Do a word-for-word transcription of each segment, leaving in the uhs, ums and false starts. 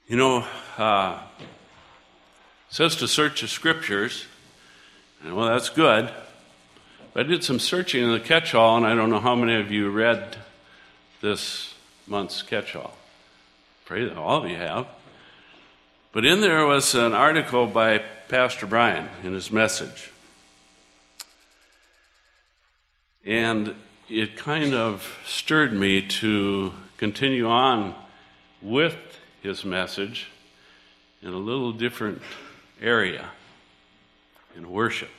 You know, uh, it says to search the scriptures, and well, that's good. But I did some searching in the catch-all, and I don't know how many of you read this month's catch-all. Pray that all of you have. But in there was an article by Pastor Brian in his message. And it kind of stirred me to continue on with his message in a little different area, in worship.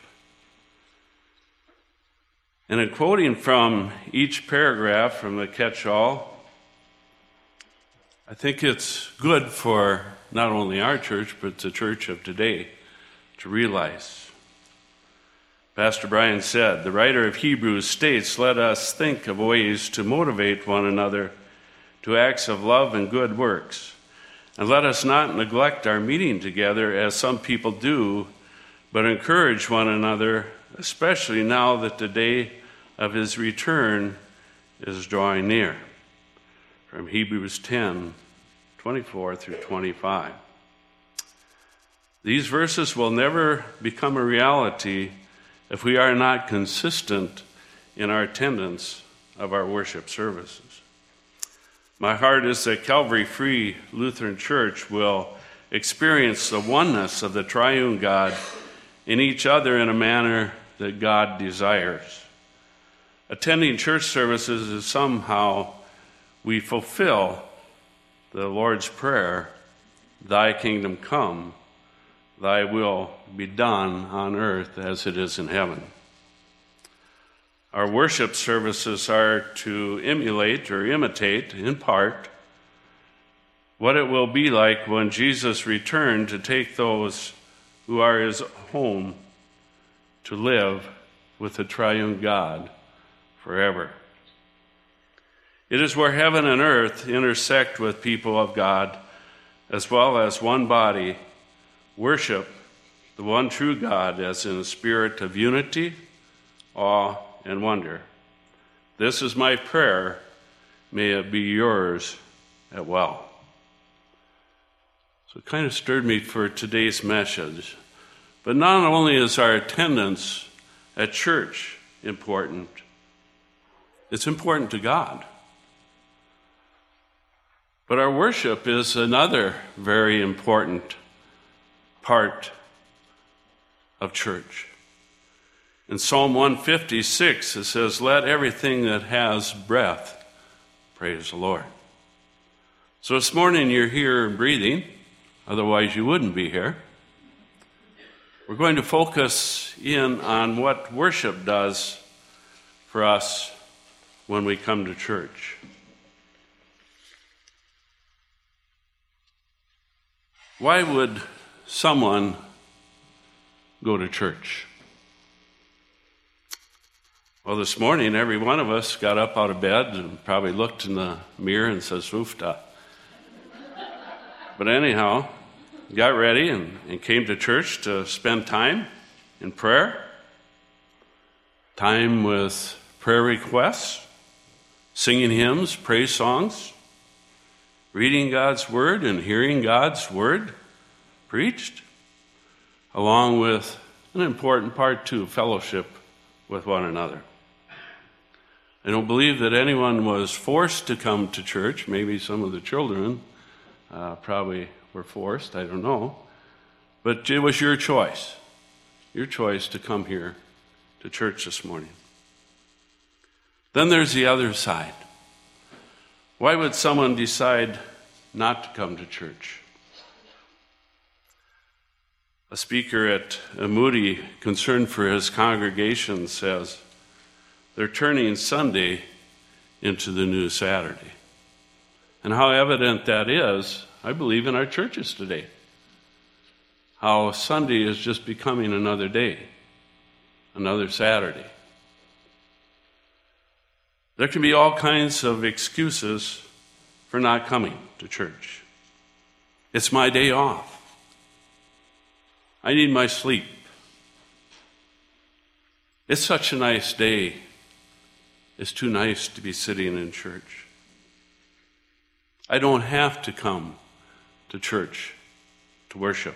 And in quoting from each paragraph from the catch-all, I think it's good for not only our church, but the church of today to realize. Pastor Brian said, the writer of Hebrews states, let us think of ways to motivate one another to acts of love and good works. And let us not neglect our meeting together as some people do, but encourage one another, especially now that the day of his return is drawing near. From Hebrews ten, twenty-four through twenty-five. These verses will never become a reality if we are not consistent in our attendance of our worship services. My heart is that Calvary Free Lutheran Church will experience the oneness of the triune God in each other in a manner that God desires. Attending church services is somehow we fulfill the Lord's Prayer, thy kingdom come, thy will be done on earth as it is in heaven. Our worship services are to emulate or imitate, in part, what it will be like when Jesus returned to take those who are his home to live with the triune God forever. It is where heaven and earth intersect with people of God, as well as one body, worship the one true God as in a spirit of unity, awe, and wonder. This is my prayer. May it be yours as well. So it kind of stirred me for today's message. But not only is our attendance at church important, it's important to God. But our worship is another very important part of church. In Psalm one fifty-six, it says, let everything that has breath praise the Lord. So this morning you're here and breathing, otherwise you wouldn't be here. We're going to focus in on what worship does for us when we come to church. Why would someone go to church? Well, this morning, every one of us got up out of bed and probably looked in the mirror and says, oofta. But anyhow, got ready and, and came to church to spend time in prayer, time with prayer requests, singing hymns, praise songs, reading God's word and hearing God's word preached, along with an important part too, fellowship with one another. I don't believe that anyone was forced to come to church. Maybe some of the children uh, probably were forced, I don't know. But it was your choice, your choice to come here to church this morning. Then there's the other side. Why would someone decide not to come to church? A speaker at Moody, concerned for his congregation, says, they're turning Sunday into the new Saturday. And how evident that is, I believe, in our churches today. How Sunday is just becoming another day, another Saturday. There can be all kinds of excuses for not coming to church. It's my day off. I need my sleep. It's such a nice day. It's too nice to be sitting in church. I don't have to come to church to worship.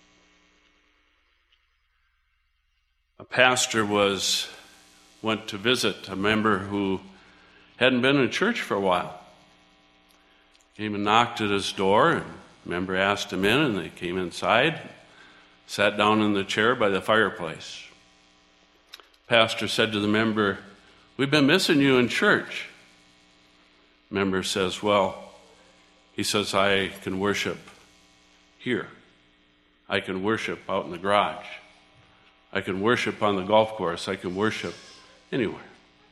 A pastor was went to visit a member who hadn't been in church for a while. Came and knocked at his door, and the member asked him in, and they came inside, sat down in the chair by the fireplace. Pastor said to the member, "We've been missing you in church." The member says, "Well," he says, "I can worship here. I can worship out in the garage. I can worship on the golf course. I can worship anywhere."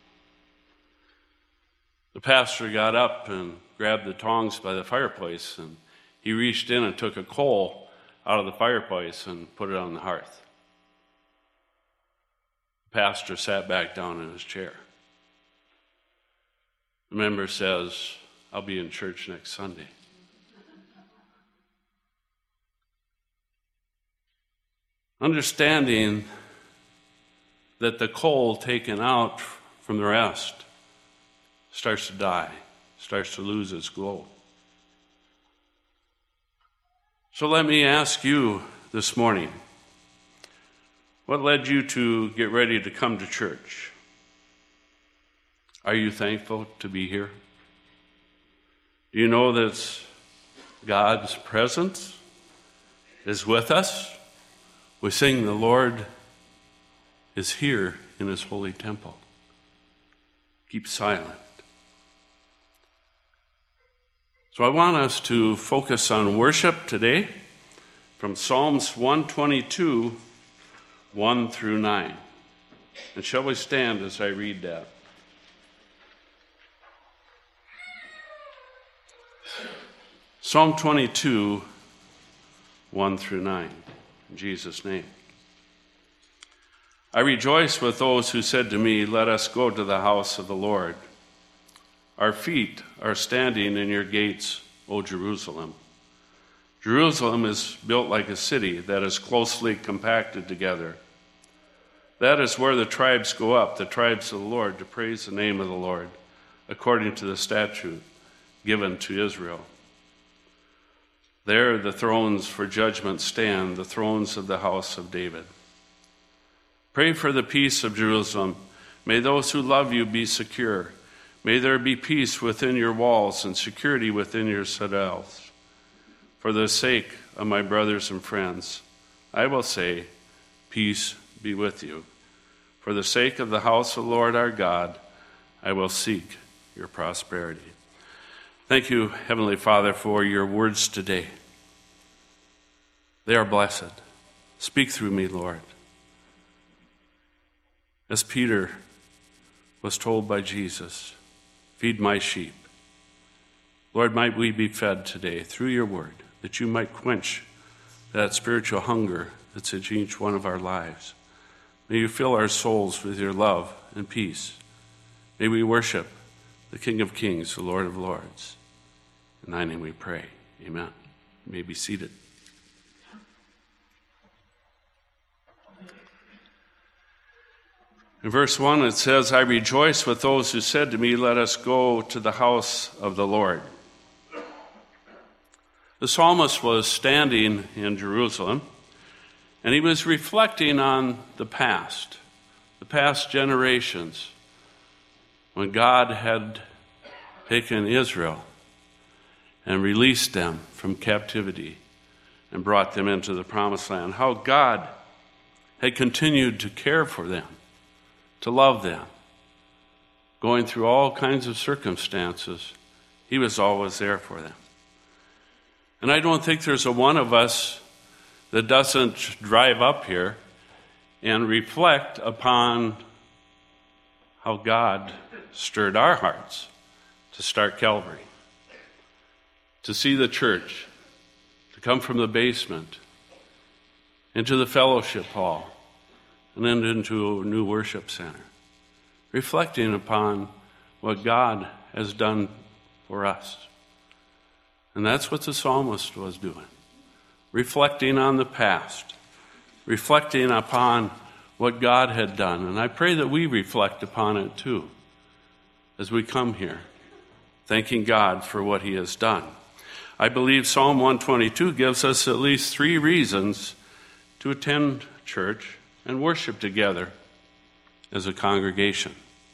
The pastor got up and grabbed the tongs by the fireplace, and he reached in and took a coal out of the fireplace and put it on the hearth. The pastor sat back down in his chair. The member says, "I'll be in church next Sunday." Understanding that the coal taken out from the rest starts to die, starts to lose its glow. So let me ask you this morning, what led you to get ready to come to church? Are you thankful to be here? Do you know that God's presence is with us? We sing, "The Lord is here in his holy temple." Keep silent. So I want us to focus on worship today from Psalms one twenty-two, one through nine. And shall we stand as I read that? Psalm twenty-two, one through nine. In Jesus' name. "I rejoice with those who said to me, 'Let us go to the house of the Lord.' Our feet are standing in your gates, O Jerusalem. Jerusalem is built like a city that is closely compacted together. That is where the tribes go up, the tribes of the Lord, to praise the name of the Lord, according to the statute given to Israel. There the thrones for judgment stand, the thrones of the house of David. Pray for the peace of Jerusalem. May those who love you be secure. May there be peace within your walls and security within your citadels. For the sake of my brothers and friends, I will say, peace be with you. For the sake of the house of the Lord our God, I will seek your prosperity." Thank you, Heavenly Father, for your words today. They are blessed. Speak through me, Lord. As Peter was told by Jesus, "Feed my sheep." Lord, might we be fed today through your word, that you might quench that spiritual hunger that's in each one of our lives. May you fill our souls with your love and peace. May we worship the King of Kings, the Lord of Lords. In thy name we pray. Amen. You may be seated. In verse one it says, "I rejoice with those who said to me, 'Let us go to the house of the Lord.'" The psalmist was standing in Jerusalem, and he was reflecting on the past, the past generations, when God had taken Israel and released them from captivity and brought them into the promised land. How God had continued to care for them, to love them. Going through all kinds of circumstances, he was always there for them. And I don't think there's a one of us that doesn't drive up here and reflect upon how God stirred our hearts to start Calvary, to see the church, to come from the basement into the fellowship hall and then into a new worship center, reflecting upon what God has done for us. And that's what the psalmist was doing, reflecting on the past, reflecting upon what God had done. And I pray that we reflect upon it too as we come here, thanking God for what he has done. I believe Psalm one twenty-two gives us at least three reasons to attend church and worship together as a congregation.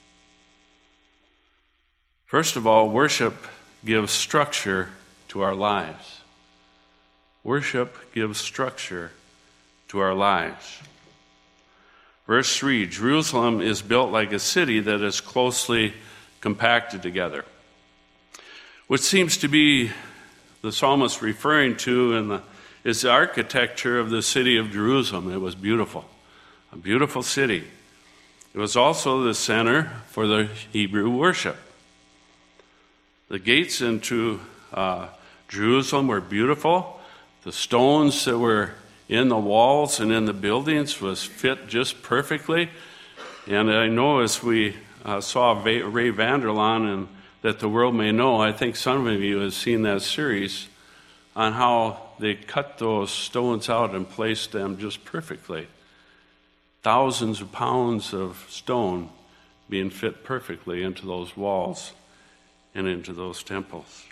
First of all, worship gives structure to our lives. Worship gives structure to our lives. Verse three, Jerusalem is built like a city that is closely compacted together, which seems to be the psalmist referring to in the, is the architecture of the city of Jerusalem. It was beautiful, a beautiful city. It was also the center for the Hebrew worship. The gates into uh, Jerusalem were beautiful. The stones that were in the walls and in the buildings was fit just perfectly. And I know as we uh, saw Ray Vanderlaan and That the World May Know, I think some of you have seen that series on how they cut those stones out and placed them just perfectly. Thousands of pounds of stone being fit perfectly into those walls and into those temples.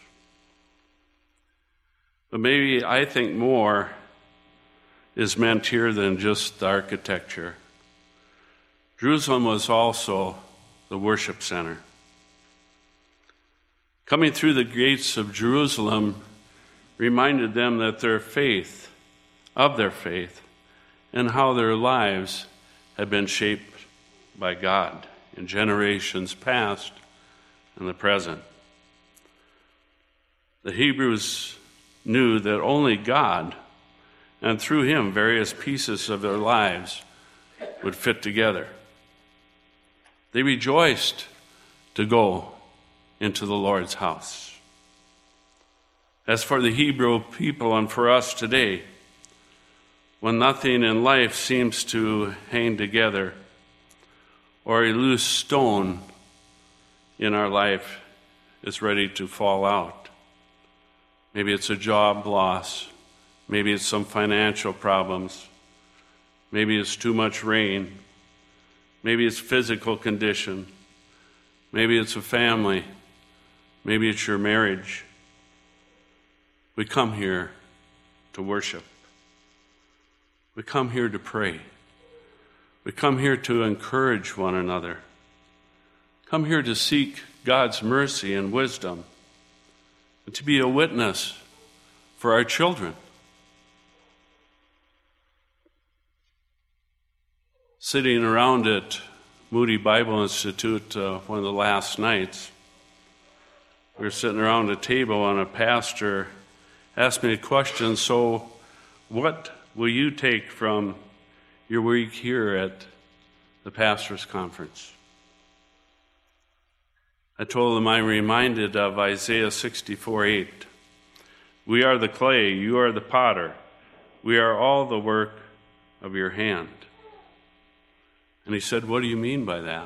But maybe I think more is meant here than just the architecture. Jerusalem was also the worship center. Coming through the gates of Jerusalem reminded them that their faith, of their faith, and how their lives had been shaped by God in generations past and the present. The Hebrews knew that only God, and through him various pieces of their lives, would fit together. They rejoiced to go into the Lord's house. As for the Hebrew people and for us today, when nothing in life seems to hang together, or a loose stone in our life is ready to fall out, maybe it's a job loss, maybe it's some financial problems, maybe it's too much rain, maybe it's physical condition, maybe it's a family, maybe it's your marriage. We come here to worship. We come here to pray. We come here to encourage one another. Come here to seek God's mercy and wisdom, and to be a witness for our children. Sitting around at Moody Bible Institute uh, one of the last nights, we were sitting around a table and a pastor asked me a question, so what will you take from your week here at the pastor's conference? I told him I'm reminded of Isaiah sixty-four eight. We are the clay, you are the potter. We are all the work of your hand. And he said, what do you mean by that?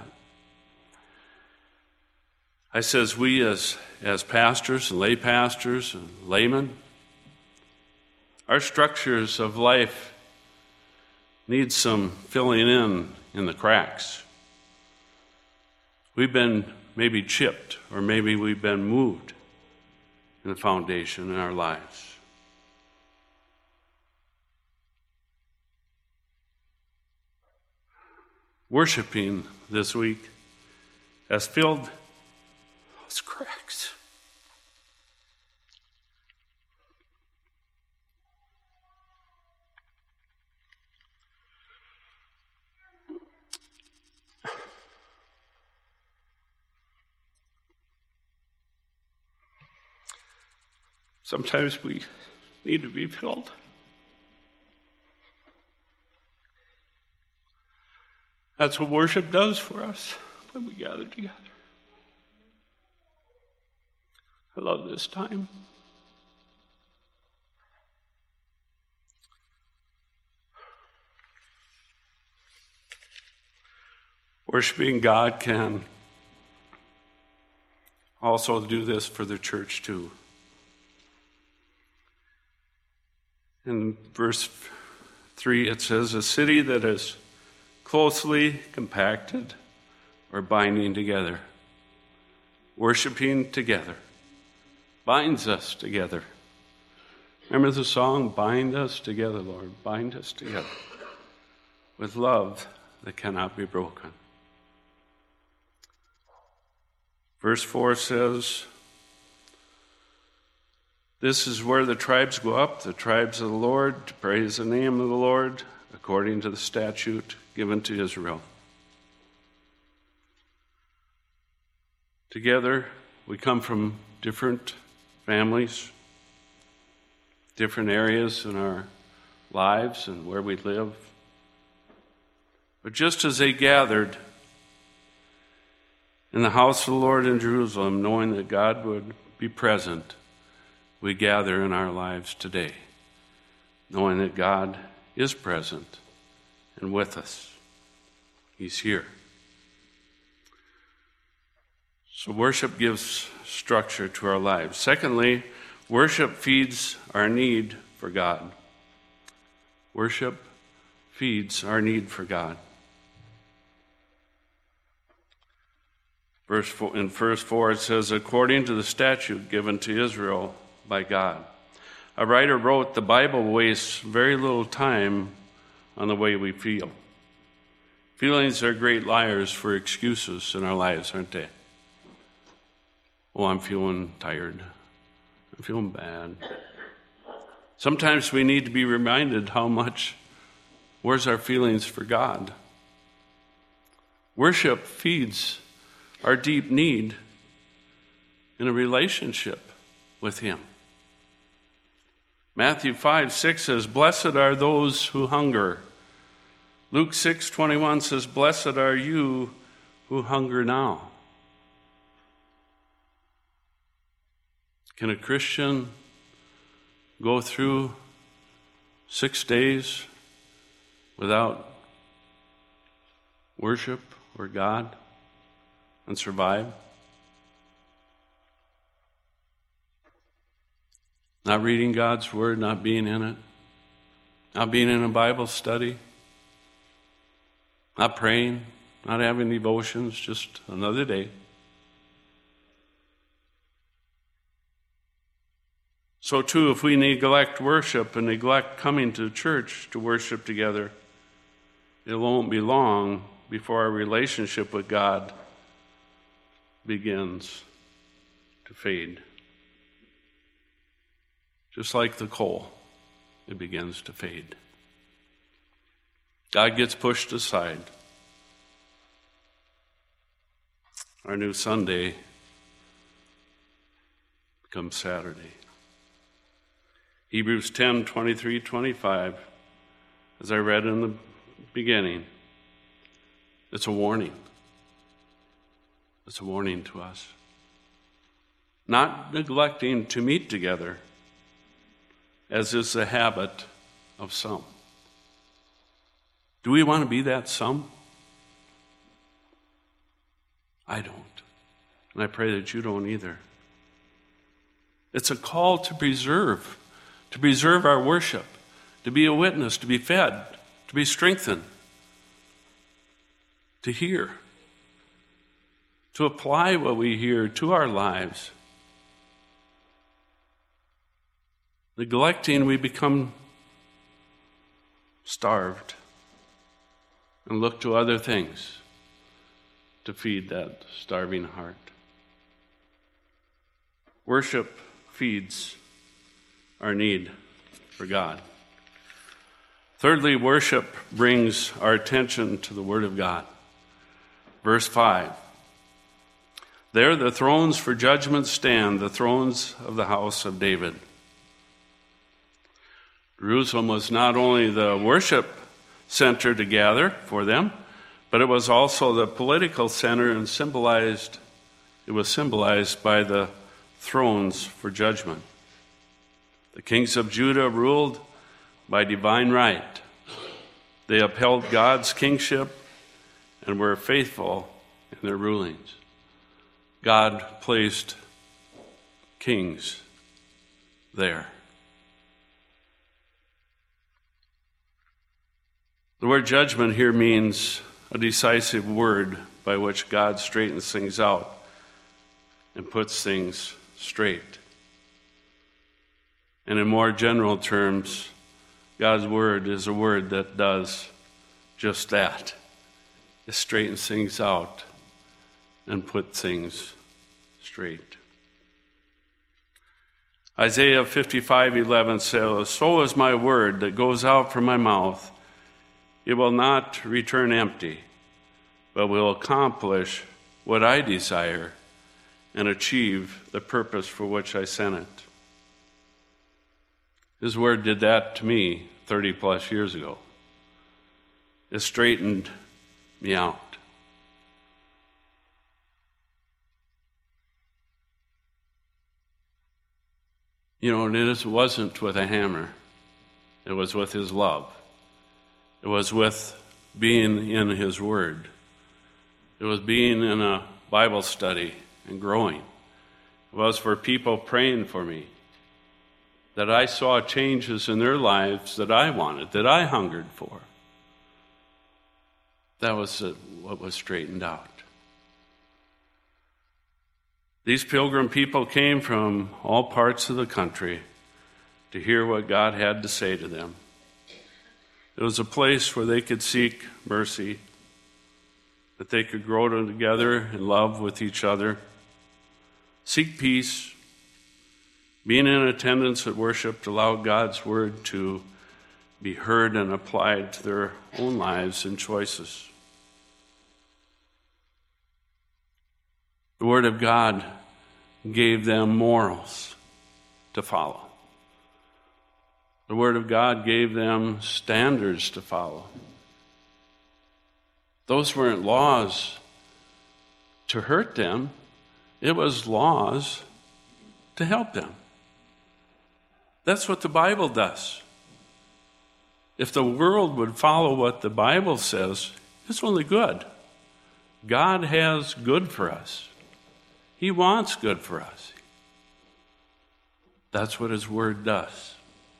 I says, we as, as pastors and lay pastors and laymen, our structures of life need some filling in in the cracks. We've been maybe chipped, or maybe we've been moved in the foundation in our lives. Worshiping this week has filled those cracks. Sometimes we need to be filled. That's what worship does for us when we gather together. I love this time. Worshiping God can also do this for the church too. In verse three, it says, a city that is closely compacted or binding together. Worshiping together binds us together. Remember the song, Bind Us Together, Lord, bind us together with love that cannot be broken. Verse four says, this is where the tribes go up, the tribes of the Lord, to praise the name of the Lord, according to the statute given to Israel. Together, we come from different families, different areas in our lives and where we live. But just as they gathered in the house of the Lord in Jerusalem, knowing that God would be present, we gather in our lives today, knowing that God is present and with us. He's here. So worship gives structure to our lives. Secondly, worship feeds our need for God. Worship feeds our need for God. Verse four, in verse four it says, according to the statute given to Israel by God. A writer wrote, the Bible wastes very little time on the way we feel. Feelings are great liars for excuses in our lives, aren't they? Oh, I'm feeling tired. I'm feeling bad. Sometimes we need to be reminded how much, where's our feelings for God? Worship feeds our deep need in a relationship with Him. Matthew five six says, blessed are those who hunger. Luke six twenty-one says, blessed are you who hunger now. Can a Christian go through six days without worship or God and survive? Not reading God's Word, not being in it, not being in a Bible study, not praying, not having devotions, just another day. So too, if we neglect worship and neglect coming to church to worship together, it won't be long before our relationship with God begins to fade. Just like the coal, it begins to fade. God gets pushed aside. Our new Sunday becomes Saturday. Hebrews ten twenty-three twenty-five, as I read in the beginning, it's a warning. It's a warning to us. Not neglecting to meet together, as is the habit of some. Do we want to be that some? I don't. And I pray that you don't either. It's a call to preserve, to preserve our worship, to be a witness, to be fed, to be strengthened, to hear, to apply what we hear to our lives. Neglecting, we become starved and look to other things to feed that starving heart. Worship feeds our need for God. Thirdly, worship brings our attention to the Word of God. Verse five. There the thrones for judgment stand, the thrones of the house of David. Jerusalem was not only the worship center to gather for them, but it was also the political center and symbolized, it was symbolized by the thrones for judgment. The kings of Judah ruled by divine right. They upheld God's kingship and were faithful in their rulings. God placed kings there. The word judgment here means a decisive word by which God straightens things out and puts things straight. And in more general terms, God's word is a word that does just that. It straightens things out and puts things straight. Isaiah fifty-five eleven says, "So is my word that goes out from my mouth. It will not return empty, but will accomplish what I desire and achieve the purpose for which I sent it." His word did that to me thirty plus years ago. It straightened me out. You know, and it wasn't with a hammer. It was with his love. It was with being in his word. It was being in a Bible study and growing. It was for people praying for me, that I saw changes in their lives that I wanted, that I hungered for. That was what was straightened out. These pilgrim people came from all parts of the country to hear what God had to say to them. It was a place where they could seek mercy, that they could grow together in love with each other, seek peace, being in attendance at worship to allow God's word to be heard and applied to their own lives and choices. The Word of God gave them morals to follow. The Word of God gave them standards to follow. Those weren't laws to hurt them. It was laws to help them. That's what the Bible does. If the world would follow what the Bible says, it's only good. God has good for us. He wants good for us. That's what his word does.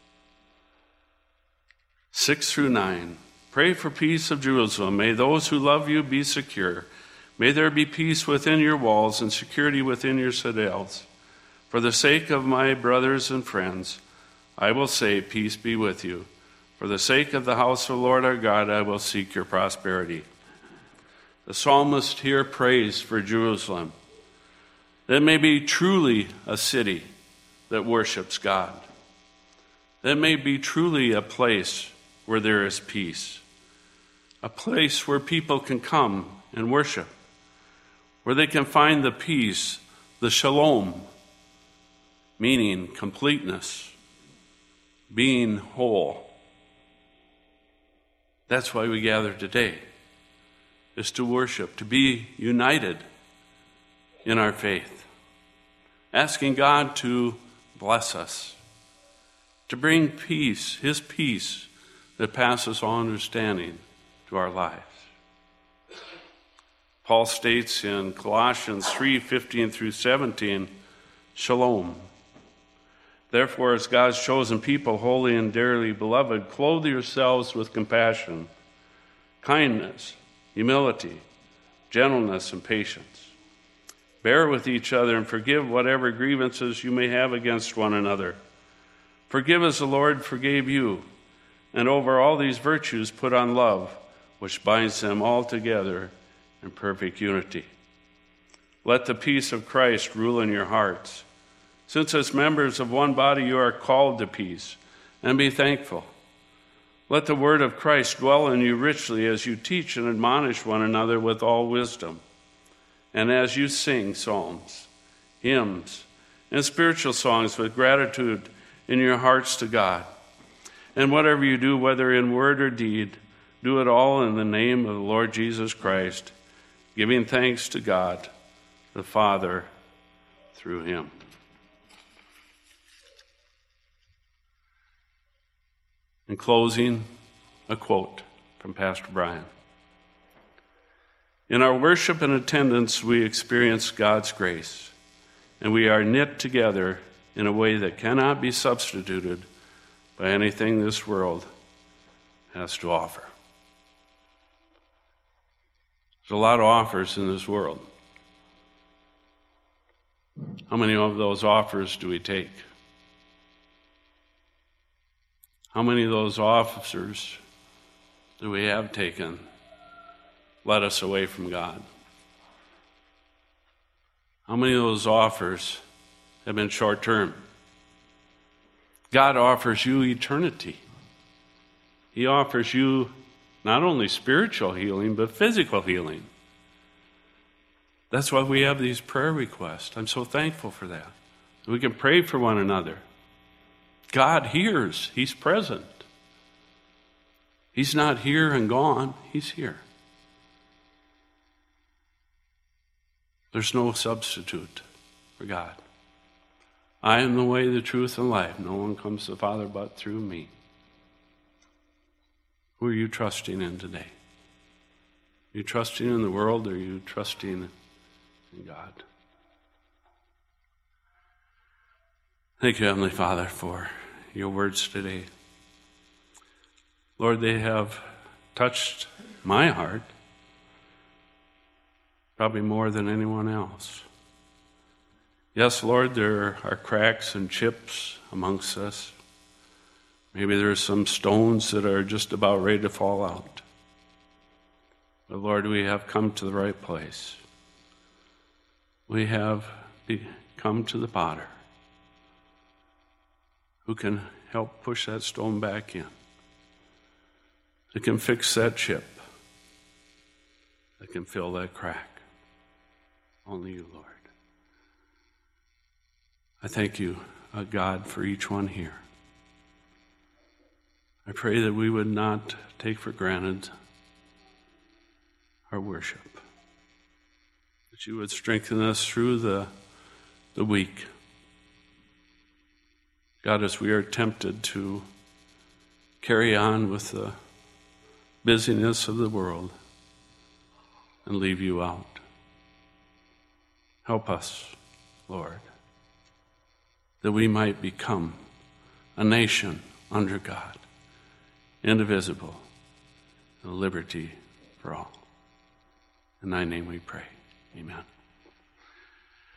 Six through nine. Pray for peace of Jerusalem. May those who love you be secure. May there be peace within your walls and security within your citadels. For the sake of my brothers and friends, I will say, peace be with you. For the sake of the house of the Lord our God, I will seek your prosperity. The psalmist here prays for Jerusalem, that it may be truly a city that worships God. That it may be truly a place where there is peace. A place where people can come and worship. Where they can find the peace, the shalom, meaning completeness, being whole. That's why we gather today, is to worship, to be united in our faith, asking God to bless us, to bring peace, his peace that passes all understanding to our lives. Paul states in Colossians three fifteen through seventeen, shalom. Therefore, as God's chosen people, holy and dearly beloved, clothe yourselves with compassion, kindness, humility, gentleness, and patience. Bear with each other and forgive whatever grievances you may have against one another. Forgive as the Lord forgave you, and over all these virtues put on love, which binds them all together in perfect unity. Let the peace of Christ rule in your hearts. Since as members of one body you are called to peace, and be thankful. Let the word of Christ dwell in you richly as you teach and admonish one another with all wisdom, and as you sing psalms, hymns, and spiritual songs with gratitude in your hearts to God. And whatever you do, whether in word or deed, do it all in the name of the Lord Jesus Christ, giving thanks to God, the Father, through him. In closing, a quote from Pastor Brian. In our worship and attendance, we experience God's grace, and we are knit together in a way that cannot be substituted by anything this world has to offer. There's a lot of offers in this world. How many of those offers do we take? How many of those officers that we have taken led us away from God? How many of those offers have been short-term? God offers you eternity. He offers you not only spiritual healing, but physical healing. That's why we have these prayer requests. I'm so thankful for that. We can pray for one another. God hears. He's present. He's not here and gone. He's here. There's no substitute for God. I am the way, the truth, and life. No one comes to the Father but through me. Who are you trusting in today? Are you trusting in the world, or are you trusting in God? Thank you, Heavenly Father, for your words today. Lord, they have touched my heart probably more than anyone else. Yes, Lord, there are cracks and chips amongst us. Maybe there are some stones that are just about ready to fall out. But Lord, we have come to the right place. We have come to the potter who can help push that stone back in. That can fix that chip. That can fill that crack. Only you, Lord. I thank you, uh, God, for each one here. I pray that we would not take for granted our worship. That you would strengthen us through the, the week. God, as we are tempted to carry on with the busyness of the world and leave you out. Help us, Lord, that we might become a nation under God, indivisible, and liberty for all. In thy name we pray. Amen.